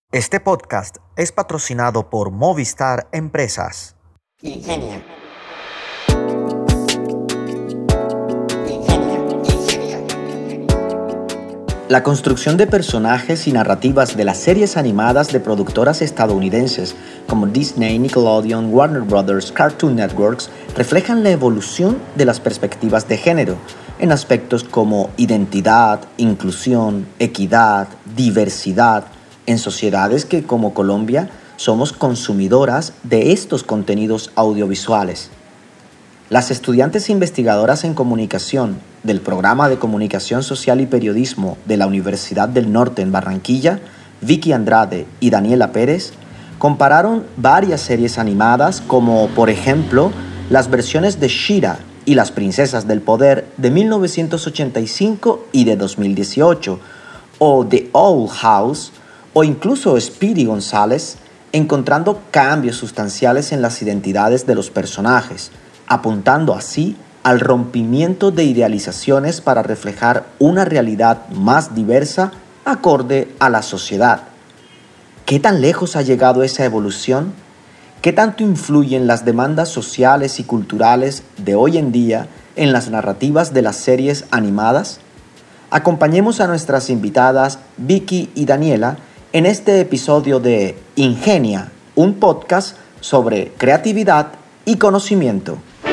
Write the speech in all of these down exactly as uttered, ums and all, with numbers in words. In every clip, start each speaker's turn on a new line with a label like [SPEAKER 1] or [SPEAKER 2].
[SPEAKER 1] Este podcast es patrocinado por Movistar Empresas.
[SPEAKER 2] Ingenia.
[SPEAKER 3] La construcción de personajes y narrativas de las series animadas de productoras estadounidenses como Disney, Nickelodeon, Warner Brothers, Cartoon Networks reflejan la evolución de las perspectivas de género en aspectos como identidad, inclusión, equidad, diversidad, en sociedades que como Colombia somos consumidoras de estos contenidos audiovisuales. Las estudiantes investigadoras en comunicación del Programa de Comunicación Social y Periodismo de la Universidad del Norte en Barranquilla, Vicky Andrade y Daniela Pérez, compararon varias series animadas como, por ejemplo, las versiones de She-Ra y Las Princesas del Poder de mil novecientos ochenta y cinco y de dos mil dieciocho, o The Owl House, o incluso Speedy González, encontrando cambios sustanciales en las identidades de los personajes, apuntando así al rompimiento de idealizaciones para reflejar una realidad más diversa acorde a la sociedad. ¿Qué tan lejos ha llegado esa evolución? ¿Qué tanto influyen las demandas sociales y culturales de hoy en día en las narrativas de las series animadas? Acompañemos a nuestras invitadas Vicky y Daniela en este episodio de Ingenia, un podcast sobre creatividad y conocimiento.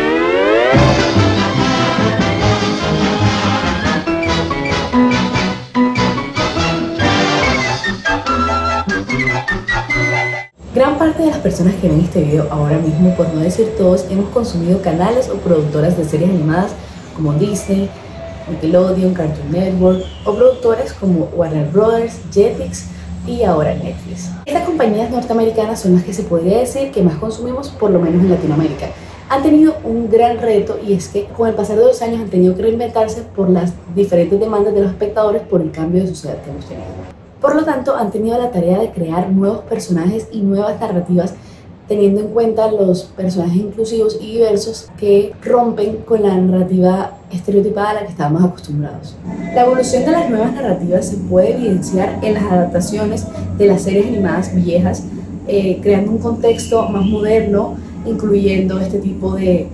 [SPEAKER 4] Gran parte de las personas que ven este video ahora mismo, por no decir todos, hemos consumido canales o productoras de series animadas como Disney, Nickelodeon, Cartoon Network o productores como Warner Brothers, Jetix y ahora Netflix. Estas compañías norteamericanas son las que se podría decir que más consumimos, por lo menos en Latinoamérica. Han tenido un gran reto y es que con el pasar de los años han tenido que reinventarse por las diferentes demandas de los espectadores por el cambio de sociedad que hemos tenido. Por lo tanto, han tenido la tarea de crear nuevos personajes y nuevas narrativas, teniendo en cuenta los personajes inclusivos y diversos que rompen con la narrativa estereotipada a la que estábamos acostumbrados. La evolución de las nuevas narrativas se puede evidenciar en las adaptaciones de las series animadas viejas, eh, creando un contexto más moderno, incluyendo este tipo de,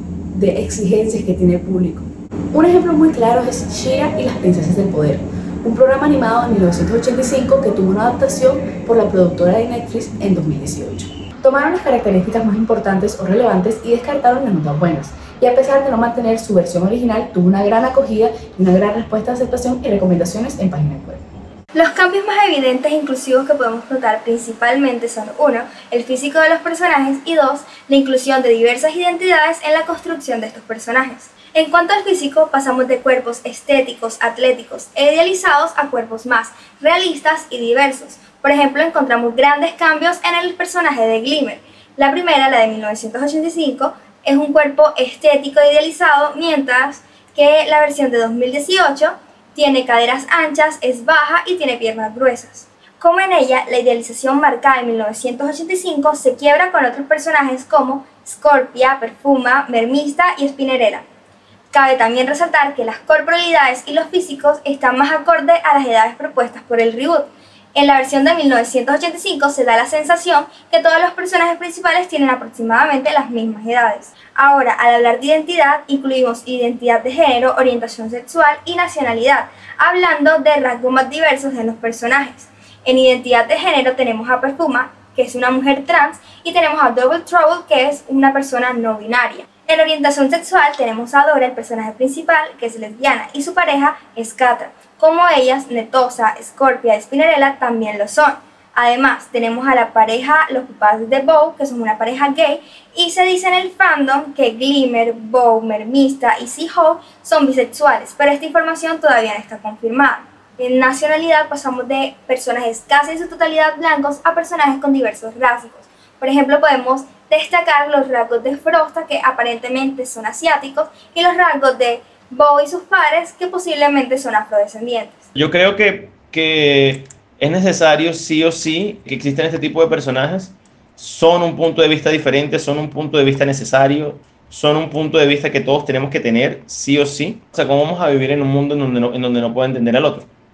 [SPEAKER 4] de exigencias que tiene el público. Un ejemplo muy claro es She-Ra y Las Princesas del Poder, un programa animado en mil novecientos ochenta y cinco que tuvo una adaptación por la productora de Netflix en dos mil dieciocho. Tomaron las características más importantes o relevantes y descartaron las notas buenas, y a pesar de no mantener su versión original, tuvo una gran acogida y una gran respuesta de aceptación y recomendaciones en páginas web.
[SPEAKER 5] Los cambios más evidentes e inclusivos que podemos notar principalmente son uno, el físico de los personajes y dos, la inclusión de diversas identidades en la construcción de estos personajes. En cuanto al físico, pasamos de cuerpos estéticos, atléticos e idealizados a cuerpos más realistas y diversos. Por ejemplo, encontramos grandes cambios en el personaje de Glimmer. La primera, la de mil novecientos ochenta y cinco, es un cuerpo estético e idealizado, mientras que la versión de dos mil dieciocho tiene caderas anchas, es baja y tiene piernas gruesas. Como en ella, la idealización marcada en mil novecientos ochenta y cinco se quiebra con otros personajes como Scorpia, Perfuma, Mermista y Spinnerella. Cabe también resaltar que las corporalidades y los físicos están más acorde a las edades propuestas por el reboot. En la versión de mil novecientos ochenta y cinco se da la sensación que todos los personajes principales tienen aproximadamente las mismas edades. Ahora, al hablar de identidad, incluimos identidad de género, orientación sexual y nacionalidad, hablando de rasgos más diversos en los personajes. En identidad de género tenemos a Perfuma, que es una mujer trans, y tenemos a Double Trouble, que es una persona no binaria. En orientación sexual tenemos a Dora, el personaje principal, que es lesbiana, y su pareja es Catra. Como ellas, Netosa, Scorpia y Spinnerella también lo son. Además, tenemos a la pareja, los papás de Bow, que son una pareja gay, y se dice en el fandom que Glimmer, Bow, Mermista y Sea-Ho son bisexuales, pero esta información todavía no está confirmada. En nacionalidad pasamos de personajes casi en su totalidad blancos a personajes con diversos rasgos. Por ejemplo, podemos destacar los rasgos de Frosta, que aparentemente son asiáticos, y los rasgos de Bow y sus padres, que posiblemente son afrodescendientes.
[SPEAKER 6] Yo creo que, que es necesario sí o sí que existan este tipo de personajes. Son un punto de vista diferente, son un punto de vista necesario, son un punto de vista que todos tenemos que tener sí o sí. O sea, ¿cómo vamos a vivir en un mundo en donde no, en donde no puedo entender al otro?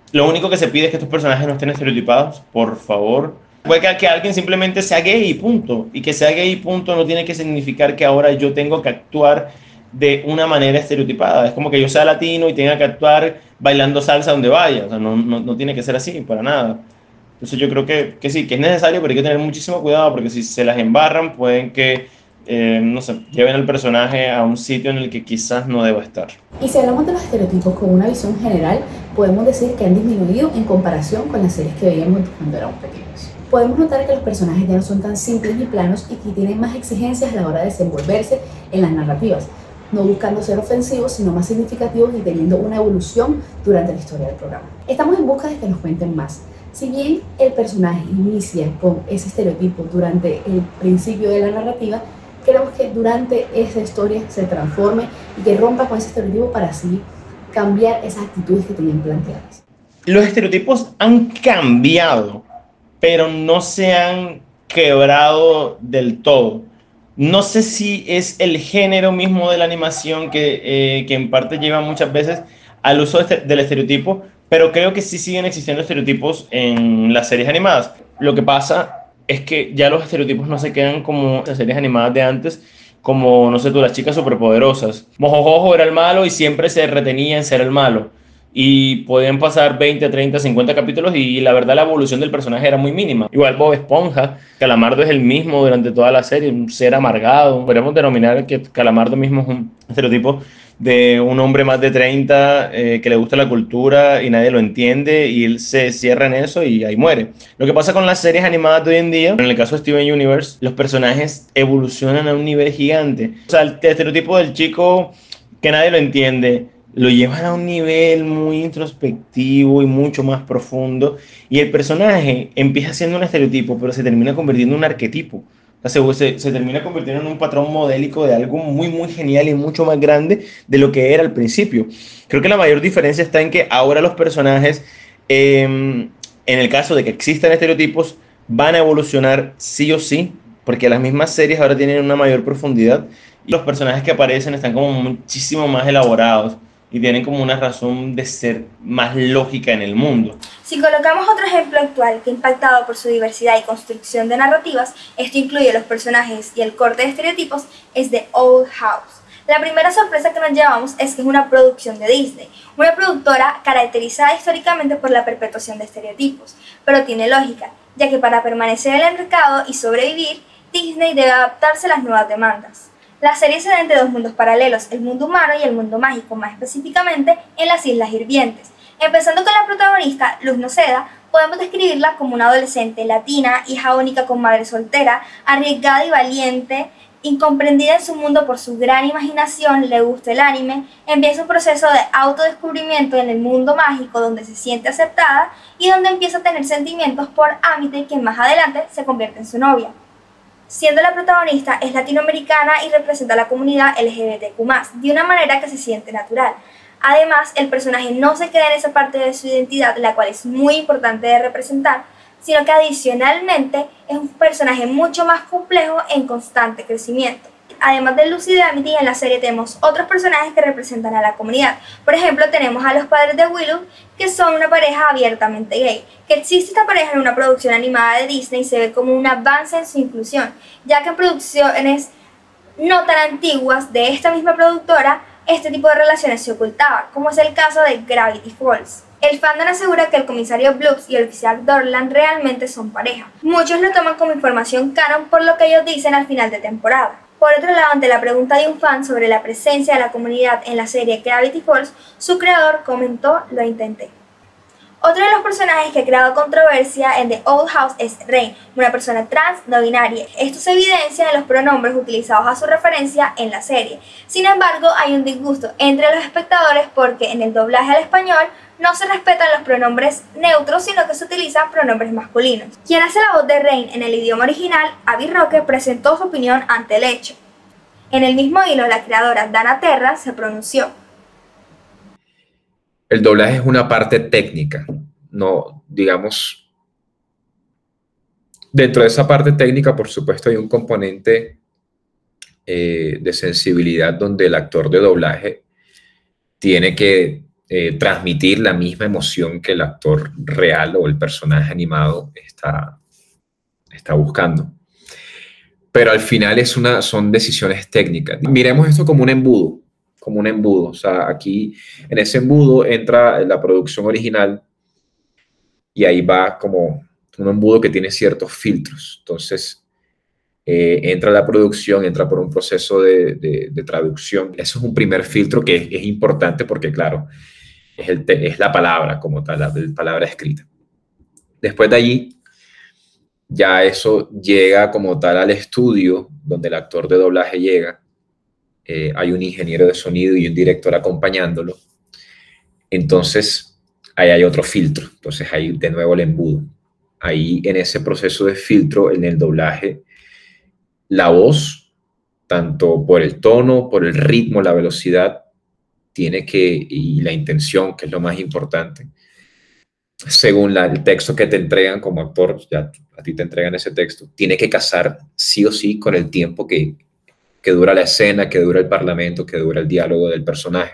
[SPEAKER 6] Lo único que se pide es que estos personajes no estén estereotipados, por favor. Puede que, que alguien simplemente sea gay y punto. Y que sea gay y punto no tiene que significar que ahora yo tengo que actuar de una manera estereotipada. Es como que yo sea latino y tenga que actuar bailando salsa donde vaya. O sea, no, no, no tiene que ser así, para nada. Entonces yo creo que, que sí, que es necesario, pero hay que tener muchísimo cuidado porque si se las embarran pueden que, eh, no sé, lleven al personaje a un sitio en el que quizás no deba estar.
[SPEAKER 4] Y si hablamos de los estereotipos con una visión general, podemos decir que han disminuido en comparación con las series que veíamos cuando éramos pequeños. Podemos notar que los personajes ya no son tan simples ni planos y que tienen más exigencias a la hora de desenvolverse en las narrativas, no buscando ser ofensivos, sino más significativos y teniendo una evolución durante la historia del programa. Estamos en busca de que nos cuenten más. Si bien el personaje inicia con ese estereotipo durante el principio de la narrativa, queremos que durante esa historia se transforme y que rompa con ese estereotipo para así cambiar esas actitudes que tenían planteadas.
[SPEAKER 6] Los estereotipos han cambiado, pero no se han quebrado del todo. No sé si es el género mismo de la animación que, eh, que en parte lleva muchas veces al uso de este, del estereotipo, pero creo que sí siguen existiendo estereotipos en las series animadas. Lo que pasa es que ya los estereotipos no se quedan como las series animadas de antes, como, no sé tú, las chicas superpoderosas. Mojojojo era el malo y siempre se retenía en ser el malo. Y podían pasar veinte, treinta, cincuenta capítulos y la verdad la evolución del personaje era muy mínima. Igual Bob Esponja, Calamardo es el mismo durante toda la serie, un ser amargado. Podríamos denominar que Calamardo mismo es un estereotipo de un hombre más de treinta eh, que le gusta la cultura y nadie lo entiende y él se cierra en eso y ahí muere. Lo que pasa con las series animadas de hoy en día, en el caso de Steven Universe, los personajes evolucionan a un nivel gigante. O sea, el estereotipo del chico que nadie lo entiende, lo llevan a un nivel muy introspectivo y mucho más profundo y el personaje empieza siendo un estereotipo pero se termina convirtiendo en un arquetipo. O sea, se, se, se termina convirtiendo en un patrón modélico de algo muy muy genial y mucho más grande de lo que era al principio. Creo que la mayor diferencia está en que ahora los personajes, eh, en el caso de que existan estereotipos, van a evolucionar sí o sí, porque las mismas series ahora tienen una mayor profundidad y los personajes que aparecen están como muchísimo más elaborados y tienen como una razón de ser más lógica en el mundo.
[SPEAKER 5] Si colocamos otro ejemplo actual que ha impactado por su diversidad y construcción de narrativas, esto incluye los personajes y el corte de estereotipos, es The Old House. La primera sorpresa que nos llevamos es que es una producción de Disney, una productora caracterizada históricamente por la perpetuación de estereotipos, pero tiene lógica, ya que para permanecer en el mercado y sobrevivir, Disney debe adaptarse a las nuevas demandas. La serie se da entre dos mundos paralelos, el mundo humano y el mundo mágico, más específicamente en las Islas Hirvientes. Empezando con la protagonista, Luz Noceda, podemos describirla como una adolescente latina, hija única con madre soltera, arriesgada y valiente, incomprendida en su mundo por su gran imaginación, le gusta el anime, empieza un proceso de autodescubrimiento en el mundo mágico donde se siente aceptada y donde empieza a tener sentimientos por Amity, quien más adelante se convierte en su novia. Siendo la protagonista, es latinoamericana y representa a la comunidad L G B T Q más, de una manera que se siente natural. Además, el personaje no se queda en esa parte de su identidad, la cual es muy importante de representar, sino que adicionalmente es un personaje mucho más complejo en constante crecimiento. Además de Lucy y de Amity, en la serie tenemos otros personajes que representan a la comunidad. Por ejemplo, tenemos a los padres de Willow, que son una pareja abiertamente gay. Que existe esta pareja en una producción animada de Disney se ve como un avance en su inclusión, ya que en producciones no tan antiguas de esta misma productora, este tipo de relaciones se ocultaba, como es el caso de Gravity Falls. El fandom asegura que el comisario Bloops y el oficial Dorland realmente son pareja. Muchos lo toman como información canon por lo que ellos dicen al final de temporada. Por otro lado, ante la pregunta de un fan sobre la presencia de la comunidad en la serie Gravity Falls, su creador comentó: "Lo intenté". Otro de los personajes que ha creado controversia en The Old House es Rain, una persona trans no binaria. Esto se evidencia en los pronombres utilizados a su referencia en la serie. Sin embargo, hay un disgusto entre los espectadores porque en el doblaje al español no se respetan los pronombres neutros, sino que se utilizan pronombres masculinos. Quien hace la voz de Rain en el idioma original, Abby Roque, presentó su opinión ante el hecho. En el mismo hilo, la creadora Dana Terra se pronunció.
[SPEAKER 2] El doblaje es una parte técnica, no, digamos, dentro de esa parte técnica, por supuesto, hay un componente eh, de sensibilidad donde el actor de doblaje tiene que eh, transmitir la misma emoción que el actor real o el personaje animado está, está buscando. Pero al final es una, son decisiones técnicas. Miremos esto como un embudo, como un embudo. O sea, aquí en ese embudo entra la producción original y ahí va como un embudo que tiene ciertos filtros. Entonces, eh, entra la producción, entra por un proceso de, de, de traducción. Eso es un primer filtro que es, es importante porque, claro, es, el te, es la palabra como tal, la, la palabra escrita. Después de allí, ya eso llega como tal al estudio donde el actor de doblaje llega. Eh, hay un ingeniero de sonido y un director acompañándolo. Entonces, ahí hay otro filtro. Entonces, ahí de nuevo el embudo. Ahí en ese proceso de filtro, en el doblaje, la voz, tanto por el tono, por el ritmo, la velocidad, tiene que, y la intención, que es lo más importante, según la, el texto que te entregan como actor, ya a ti te entregan ese texto, tiene que casar sí o sí con el tiempo que, que dura la escena, que dura el parlamento, que dura el diálogo del personaje.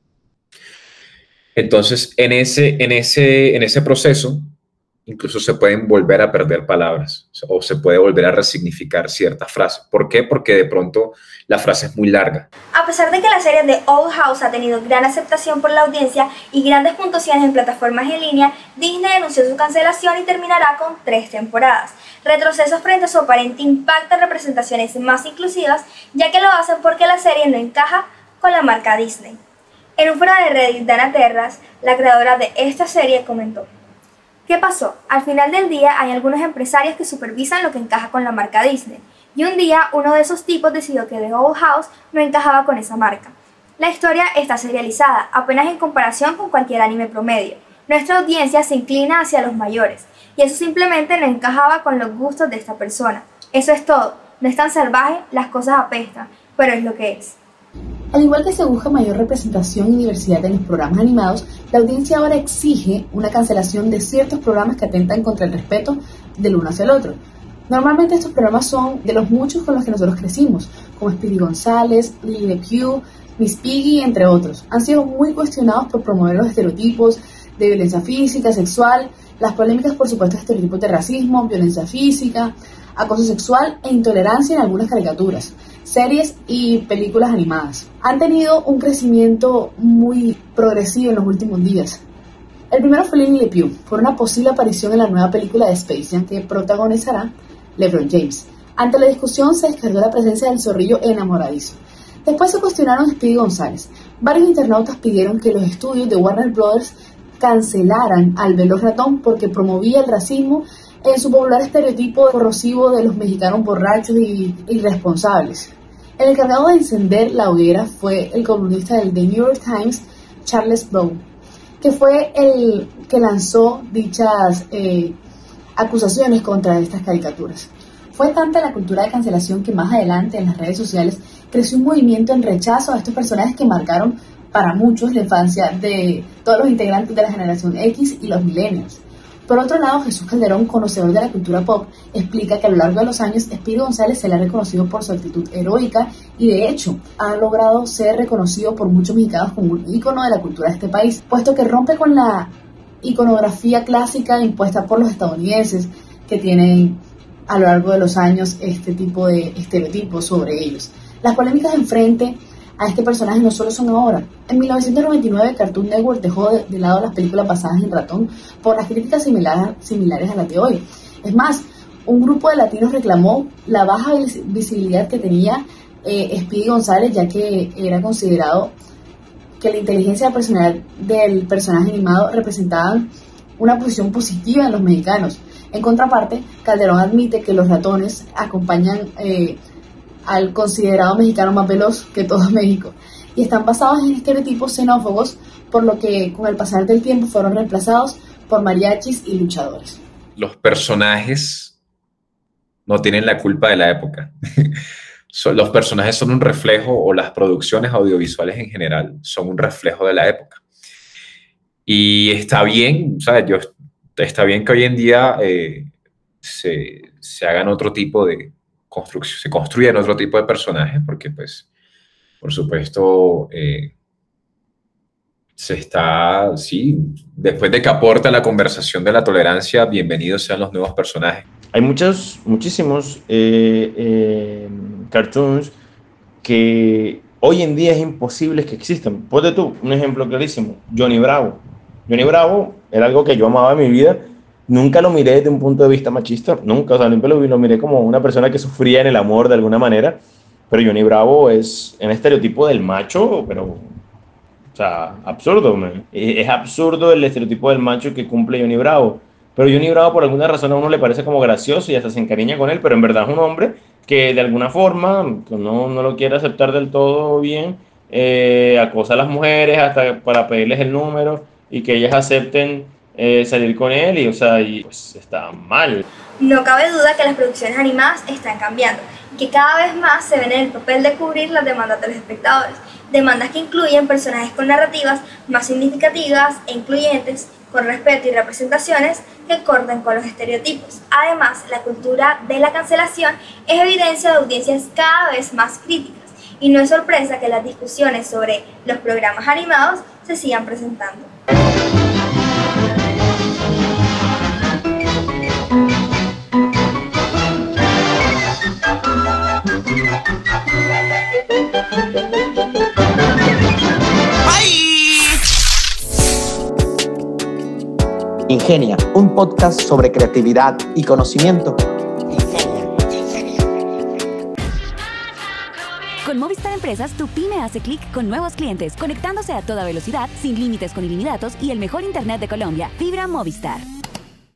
[SPEAKER 2] Entonces, en ese, en ese, en ese proceso, incluso se pueden volver a perder palabras o se puede volver a resignificar ciertas frases. ¿Por qué? Porque de pronto la frase es muy larga.
[SPEAKER 5] A pesar de que la serie de Old House ha tenido gran aceptación por la audiencia y grandes puntuaciones en plataformas en línea, Disney anunció su cancelación y terminará con tres temporadas. Retrocesos frente a su aparente impacto en representaciones más inclusivas, ya que lo hacen porque la serie no encaja con la marca Disney. En un foro de Reddit, Dana Terras, la creadora de esta serie, comentó: ¿qué pasó? Al final del día hay algunos empresarios que supervisan lo que encaja con la marca Disney. Y un día uno de esos tipos decidió que The Old House no encajaba con esa marca. La historia está serializada, apenas en comparación con cualquier anime promedio. Nuestra audiencia se inclina hacia los mayores, y eso simplemente no encajaba con los gustos de esta persona. Eso es todo. No es tan salvaje, las cosas apestan, pero es lo que es.
[SPEAKER 4] Al igual que se busca mayor representación y diversidad en los programas animados, la audiencia ahora exige una cancelación de ciertos programas que atentan contra el respeto del uno hacia el otro. Normalmente estos programas son de los muchos con los que nosotros crecimos, como Speedy González, Lily Q, Miss Piggy, entre otros. Han sido muy cuestionados por promover los estereotipos de violencia física, sexual, las polémicas por supuestos estereotipos de racismo, violencia física, acoso sexual e intolerancia en algunas caricaturas, series y películas animadas. Han tenido un crecimiento muy progresivo en los últimos días. El primero fue Lily Pugh, por una posible aparición en la nueva película de Space Jam que protagonizará LeBron James. Ante la discusión se descargó la presencia del zorrillo enamoradizo. Después se cuestionaron a Speedy González. Varios internautas pidieron que los estudios de Warner Brothers cancelaran al veloz ratón porque promovía el racismo en su popular estereotipo corrosivo de los mexicanos borrachos y irresponsables. El encargado de encender la hoguera fue el columnista del The New York Times, Charles Bow, que fue el que lanzó dichas eh, acusaciones contra estas caricaturas. Fue tanta la cultura de cancelación que más adelante en las redes sociales creció un movimiento en rechazo a estos personajes que marcaron para muchos la infancia de todos los integrantes de la generación X y los millennials. Por otro lado, Jesús Calderón, conocedor de la cultura pop, explica que a lo largo de los años Speedy González se le ha reconocido por su actitud heroica y de hecho ha logrado ser reconocido por muchos mexicanos como un ícono de la cultura de este país, puesto que rompe con la iconografía clásica impuesta por los estadounidenses que tienen a lo largo de los años este tipo de estereotipos sobre ellos. Las polémicas enfrente a este personaje no solo son ahora. En mil novecientos noventa y nueve Cartoon Network dejó de, de lado las películas basadas en ratón por las críticas similar, similares a las de hoy. Es más, un grupo de latinos reclamó la baja visibilidad que tenía eh, Speedy González, ya que era considerado que la inteligencia personal del personaje animado representaba una posición positiva en los mexicanos. En contraparte, Calderón admite que los ratones acompañan eh, al considerado mexicano más veloz que todo México y están basados en estereotipos xenófobos, por lo que con el pasar del tiempo fueron reemplazados por mariachis y luchadores.
[SPEAKER 2] Los personajes no tienen la culpa de la época. Los personajes son un reflejo, o las producciones audiovisuales en general son un reflejo de la época. Y está bien, ¿sabes? Yo, está bien que hoy en día eh, se, se hagan otro tipo de construcción, se construyan otro tipo de personajes, porque pues, por supuesto, eh, se está, sí, después de que aporta la conversación de la tolerancia, bienvenidos sean los nuevos personajes.
[SPEAKER 6] Hay muchos, muchísimos eh, eh, cartoons que hoy en día es imposible que existan. Ponte tú un ejemplo clarísimo, Johnny Bravo. Johnny Bravo era algo que yo amaba en mi vida. Nunca lo miré desde un punto de vista machista, nunca, o sea, siempre lo, lo miré como una persona que sufría en el amor de alguna manera, pero Johnny Bravo es un estereotipo del macho, pero, o sea, absurdo, man. Es absurdo el estereotipo del macho que cumple Johnny Bravo, pero Johnny Bravo por alguna razón a uno le parece como gracioso y hasta se encariña con él, pero en verdad es un hombre que de alguna forma no, no lo quiere aceptar del todo bien, eh, acosa a las mujeres hasta para pedirles el número y que ellas acepten Eh, salir con él y, o sea, y pues está mal.
[SPEAKER 5] No cabe duda que las producciones animadas están cambiando y que cada vez más se ven en el papel de cubrir las demandas de los espectadores, demandas que incluyen personajes con narrativas más significativas e incluyentes, con respeto y representaciones que corten con los estereotipos. Además, la cultura de la cancelación es evidencia de audiencias cada vez más críticas y no es sorpresa que las discusiones sobre los programas animados se sigan presentando.
[SPEAKER 3] Ingenia, un podcast sobre creatividad y conocimiento.
[SPEAKER 7] Con Movistar Empresas, tu pyme hace clic con nuevos clientes, conectándose a toda velocidad, sin límites con ilimitados y el mejor internet de Colombia. Fibra Movistar.